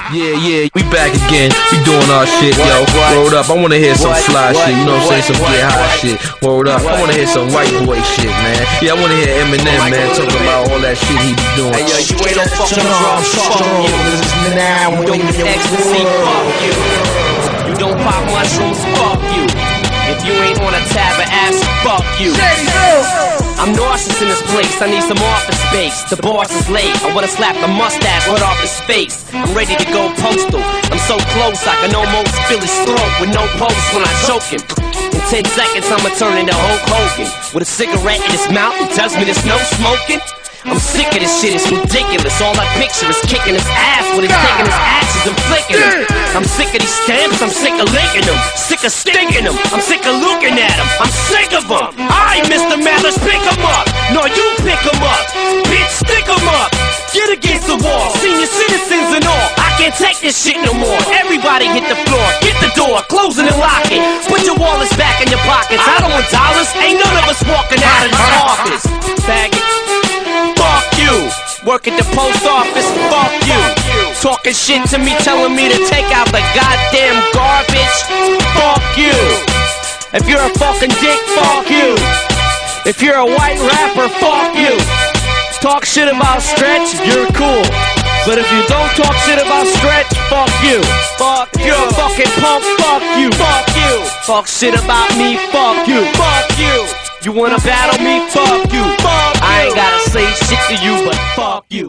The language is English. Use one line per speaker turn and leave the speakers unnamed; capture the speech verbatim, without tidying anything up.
Yeah, yeah, we back again. We doing our shit, yo. Word up, I wanna hear some fly shit, you know what I'm saying? Some get high shit. Word up, I wanna hear some white boy shit, man. Yeah, I wanna hear Eminem, man, talking about all that shit he be doing.
Hey, yo, you ain't no fucking drugs, fuck you.
Now
You don't do ecstasy, fuck you. You don't pop mushrooms, fuck you. If you ain't on a tab of ass, fuck you. I'm nauseous in this place, I need some office space. The boss is late, I wanna slap the mustache right off his face. I'm ready to go postal, I'm so close I can almost feel his throat with no pulse when I choke him. In ten seconds I'ma turn into Hulk Hogan with a cigarette in his mouth and tells me there's no smoking. I'm sick of this shit, it's ridiculous. All I picture is kicking his ass when he's taking his ashes and flicking him. I'm sick of these stamps, I'm sick of licking them. Sick of stinking them, I'm sick of looking at them. I'm sick of them. Alright, Mister Malice, pick him up. No, you pick him up. Bitch, stick him up. Get against the wall, senior citizens and all. I can't take this shit no more. Everybody hit the floor, get the door, close it and lock it. Put your wallets back in your pockets. I don't want dollars, ain't none of us walking out of this office. Faggot. Fuck you. Work at the post office, fuck you. Talking shit to me, telling me to take out the goddamn garbage, fuck you. If you're a fucking dick, fuck you. If you're a white rapper, fuck you. Talk shit about Stretch, you're cool. But if you don't talk shit about Stretch, fuck you. Fuck you. You're a fucking punk, fuck you. Fuck you. Talk shit about me, fuck you. Fuck you. You wanna battle me, fuck you. Fuck I ain't gotta say shit to you, but fuck you.